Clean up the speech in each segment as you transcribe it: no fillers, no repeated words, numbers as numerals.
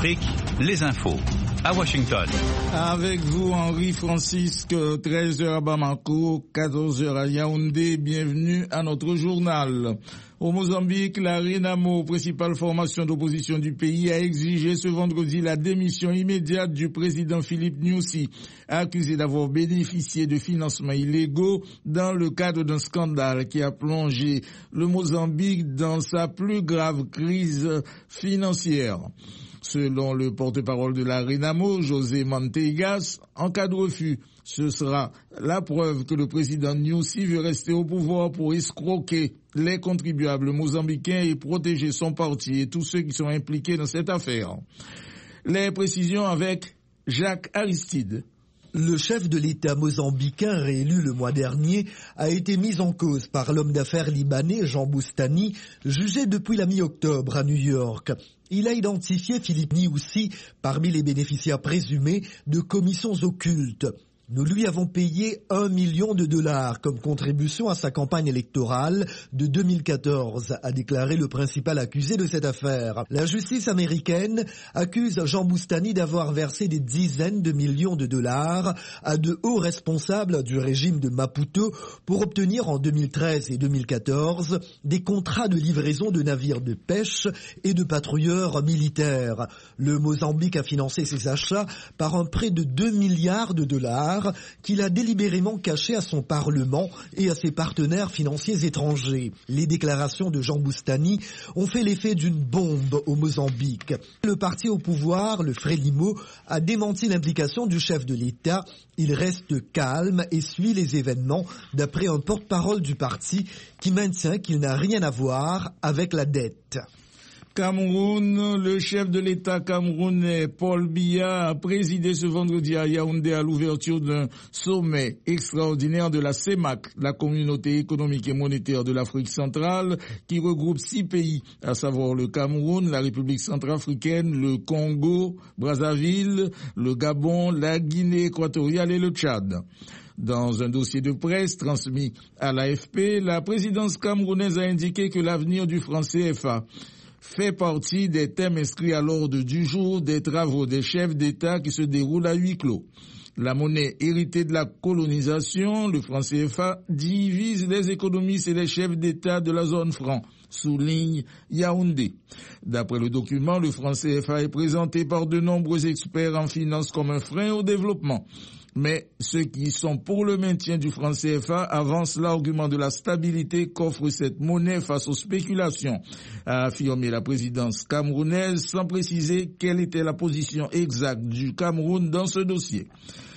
Afrique, les infos. À Washington. Avec vous, Henri Francisque, 13h à Bamako, 14h à Yaoundé. Bienvenue à notre journal. Au Mozambique, la RENAMO, principale formation d'opposition du pays, a exigé ce vendredi la démission immédiate du président Philippe Nyusi, accusé d'avoir bénéficié de financements illégaux dans le cadre d'un scandale qui a plongé le Mozambique dans sa plus grave crise financière. Selon le porte-parole de la RENAMO, José Manteigas, en cas de refus, ce sera la preuve que le président Nyusi veut rester au pouvoir pour escroquer les contribuables mozambicains et protéger son parti et tous ceux qui sont impliqués dans cette affaire. Les précisions avec Jacques Aristide. Le chef de l'État mozambicain réélu le mois dernier a été mis en cause par l'homme d'affaires libanais Jean Boustany, jugé depuis la mi-octobre à New York. Il a identifié Philippe Nyusi parmi les bénéficiaires présumés de commissions occultes. Nous lui avons payé $1 million comme contribution à sa campagne électorale de 2014, a déclaré le principal accusé de cette affaire. La justice américaine accuse Jean Boustany d'avoir versé des dizaines de millions de dollars à de hauts responsables du régime de Maputo pour obtenir en 2013 et 2014 des contrats de livraison de navires de pêche et de patrouilleurs militaires. Le Mozambique a financé ses achats par un prêt de $2 milliards qu'il a délibérément caché à son Parlement et à ses partenaires financiers étrangers. Les déclarations de Jean Boustany ont fait l'effet d'une bombe au Mozambique. Le parti au pouvoir, le Frelimo, a démenti l'implication du chef de l'État. Il reste calme et suit les événements, d'après un porte-parole du parti qui maintient qu'il n'a rien à voir avec la dette. Cameroun, le chef de l'État camerounais Paul Biya a présidé ce vendredi à Yaoundé à l'ouverture d'un sommet extraordinaire de la CEMAC, la communauté économique et monétaire de l'Afrique centrale, qui regroupe 6 pays, à savoir le Cameroun, la République centrafricaine, le Congo, Brazzaville, le Gabon, la Guinée équatoriale et le Tchad. Dans un dossier de presse transmis à l'AFP, la présidence camerounaise a indiqué que l'avenir du franc CFA fait partie des thèmes inscrits à l'ordre du jour des travaux des chefs d'État qui se déroulent à huis clos. La monnaie héritée de la colonisation, le franc CFA, divise les économistes et les chefs d'État de la zone franc, souligne Yaoundé. D'après le document, le franc CFA est présenté par de nombreux experts en finance comme un frein au développement. Mais ceux qui sont pour le maintien du franc CFA avancent l'argument de la stabilité qu'offre cette monnaie face aux spéculations, a affirmé la présidence camerounaise sans préciser quelle était la position exacte du Cameroun dans ce dossier.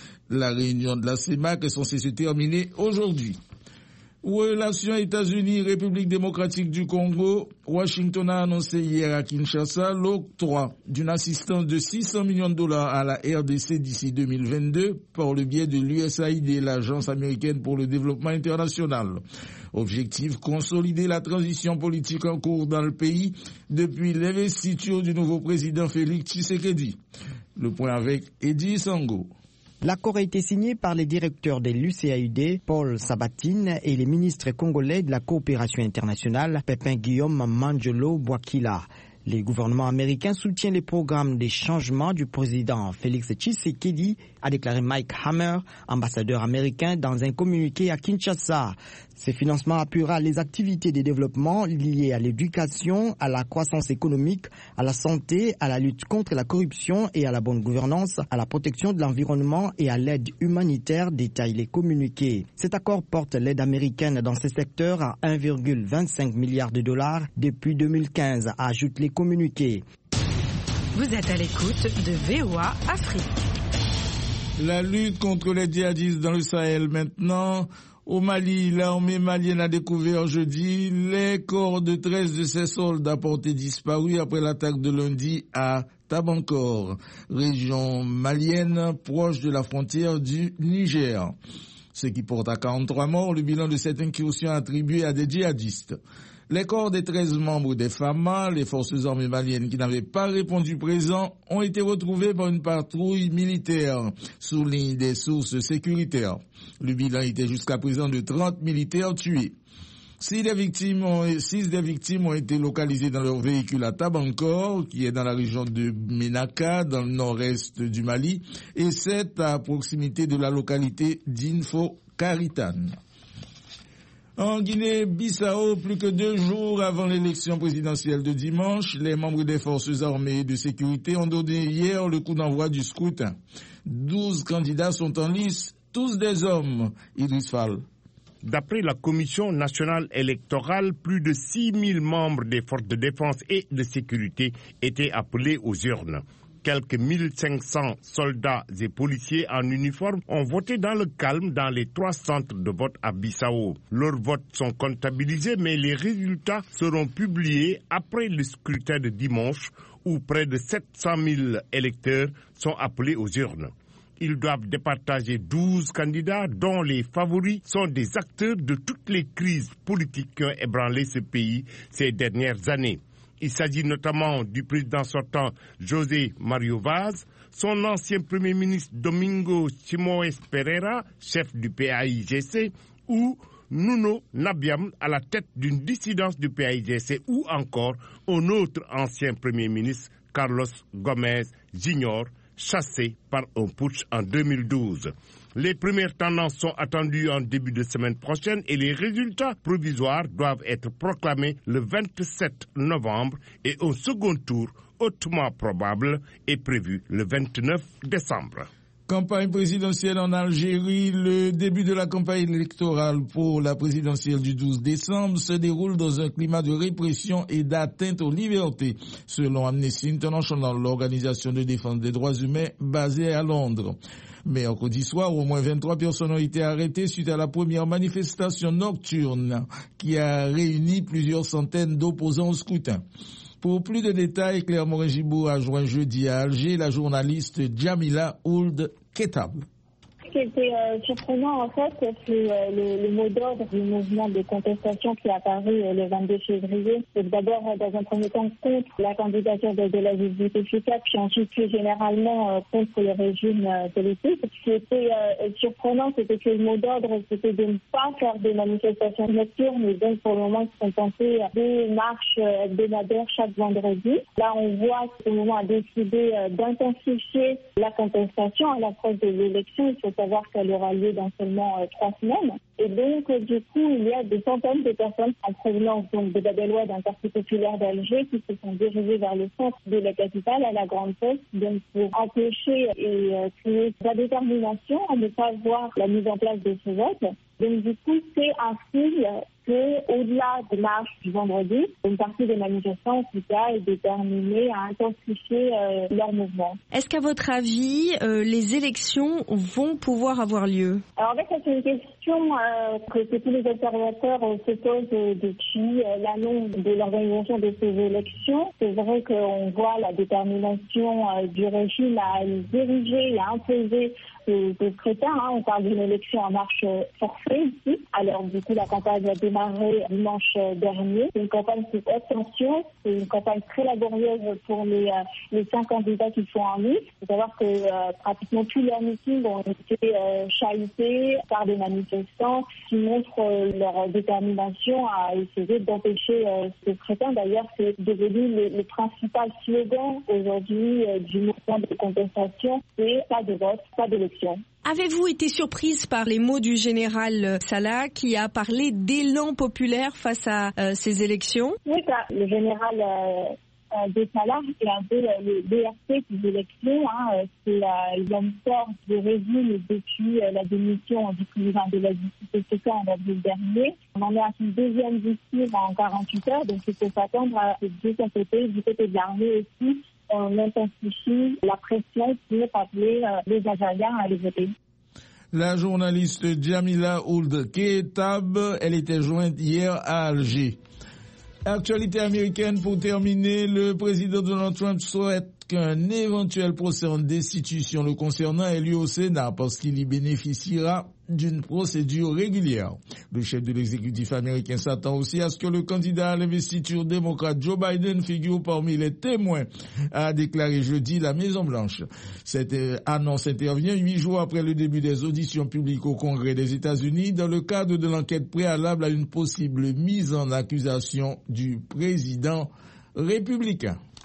La réunion de la CEMAC est censée se terminer aujourd'hui. Relations États-Unis-République démocratique du Congo, Washington a annoncé hier à Kinshasa l'octroi d'une assistance de $600 millions à la RDC d'ici 2022 par le biais de l'USAID, l'Agence américaine pour le développement international. Objectif, consolider la transition politique en cours dans le pays depuis l'investiture du nouveau président Félix Tshisekedi. Le point avec Eddie Sango. L'accord a été signé par les directeurs de l'USAID, Paul Sabatine, et les ministres congolais de la coopération internationale, Pépin Guillaume Manjolo Bouakila. Les gouvernements américains soutiennent les programmes de changement du président Félix Tshisekedi, a déclaré Mike Hammer, ambassadeur américain, dans un communiqué à Kinshasa. Ces financements appuiera les activités de développement liées à l'éducation, à la croissance économique, à la santé, à la lutte contre la corruption et à la bonne gouvernance, à la protection de l'environnement et à l'aide humanitaire, détaillent les communiqués. Cet accord porte l'aide américaine dans ces secteurs à $1,25 milliard depuis 2015, ajoutent les communiqués. Vous êtes à l'écoute de VOA Afrique. La lutte contre les djihadistes dans le Sahel maintenant. Au Mali, l'armée malienne a découvert jeudi les corps de 13 de ses soldats portés disparus après l'attaque de lundi à Tabankor, région malienne proche de la frontière du Niger. Ce qui porte à 43 morts le bilan de cette incursion attribuée à des djihadistes. Les corps des 13 membres des FAMA, les forces armées maliennes qui n'avaient pas répondu présent, ont été retrouvés par une patrouille militaire, soulignent des sources sécuritaires. Le bilan était jusqu'à présent de 30 militaires tués. Six des victimes ont été localisées dans leur véhicule à Tabankor, qui est dans la région de Menaka, dans le nord-est du Mali, et 7 à proximité de la localité d'Info Karitan. En Guinée-Bissau, plus que 2 jours avant l'élection présidentielle de dimanche, les membres des forces armées de sécurité ont donné hier le coup d'envoi du scrutin. 12 candidats sont en lice, tous des hommes. Idriss Fall. D'après la Commission nationale électorale, plus de 6 000 membres des forces de défense et de sécurité étaient appelés aux urnes. Quelques 1500 soldats et policiers en uniforme ont voté dans le calme dans les 3 centres de vote à Bissau. Leurs votes sont comptabilisés, mais les résultats seront publiés après le scrutin de dimanche, où près de 700 000 électeurs sont appelés aux urnes. Ils doivent départager 12 candidats dont les favoris sont des acteurs de toutes les crises politiques qui ont ébranlé ce pays ces dernières années. Il s'agit notamment du président sortant José Mario Vaz, son ancien premier ministre Domingo Simoes Pereira, chef du PAIGC, ou Nuno Nabiam à la tête d'une dissidence du PAIGC, ou encore un autre ancien premier ministre, Carlos Gomez Jr., chassé par un putsch en 2012. Les premières tendances sont attendues en début de semaine prochaine et les résultats provisoires doivent être proclamés le 27 novembre et un second tour hautement probable est prévu le 29 décembre. Campagne présidentielle en Algérie. Le début de la campagne électorale pour la présidentielle du 12 décembre se déroule dans un climat de répression et d'atteinte aux libertés, selon Amnesty International, l'organisation de défense des droits humains basée à Londres. Mercredi soir, au moins 23 personnes ont été arrêtées suite à la première manifestation nocturne qui a réuni plusieurs centaines d'opposants au scrutin. Pour plus de détails, Claire Morin-Gibou a joint jeudi à Alger la journaliste Jamila Ould Ketab. Ce qui était surprenant, en fait, c'est le mot d'ordre du mouvement de contestation qui est apparu le 22 février. C'est d'abord, dans un premier temps, contre la candidature de la justice efficace, puis ensuite, plus généralement, contre le régime politique. Ce qui était surprenant, c'était que le mot d'ordre, c'était de ne pas faire des manifestations nocturnes, mais donc, pour le moment, ils sont pensés à des marches hebdomadaires chaque vendredi. Là, on voit que le mouvement a décidé d'intensifier la contestation à l'approche de l'élection. Il faut savoir qu'elle aura lieu dans seulement 3 semaines. Et donc, du coup, il y a des centaines de personnes en provenance donc, de Bab el Oued, d'un quartier populaire d'Alger, qui se sont dirigées vers le centre de la capitale, à la Grande Poste, donc pour empêcher et créer la détermination à ne pas voir la mise en place de ce vote. Donc, du coup, c'est un signe qu'au-delà des marches du vendredi, une partie des manifestants, en tout cas, est déterminée à intensifier leur mouvement. Est-ce qu'à votre avis, les élections vont pouvoir avoir lieu? Alors, en fait, c'est une question que tous les observateurs se posent depuis l'annonce de l'organisation de ces élections. C'est vrai qu'on voit la détermination du régime à diriger et à imposer ce scrutin. On parle d'une élection en marche forcée ici. Alors, du coup, la campagne a démarré dimanche dernier. C'est une campagne sous haute tension. C'est une campagne très laborieuse pour les 5 candidats qui sont en lice. Il faut savoir que pratiquement tous leurs meetings ont été chahutés par des manifestants qui montrent leur détermination à essayer d'empêcher ce scrutin. D'ailleurs, c'est devenu le principal slogan aujourd'hui du mouvement de contestation. C'est pas de vote, pas d'élection. Avez-vous été surprise par les mots du général Salah qui a parlé d'élan populaire face à ces élections? Oui, le général de Salah est un peu le BRC des élections. Il y a une sorte de régime depuis la démission du président de la justice en avril dernier. On en est à son deuxième discours en 48 heures, donc il faut s'attendre à de son côté, du côté de l'armée aussi. On intensifie la pression pour appeler les Algériens à aller voter. La journaliste Jamila Ould Ketab, elle était jointe hier à Alger. Actualité américaine pour terminer, le président Donald Trump souhaite qu'un éventuel procès en destitution le concernant ait lieu au Sénat parce qu'il y bénéficiera d'une procédure régulière. Le chef de l'exécutif américain s'attend aussi à ce que le candidat à l'investiture démocrate Joe Biden figure parmi les témoins, a déclaré jeudi la Maison-Blanche. Cette annonce intervient 8 jours après le début des auditions publiques au Congrès des États-Unis dans le cadre de l'enquête préalable à une possible mise en accusation du président républicain.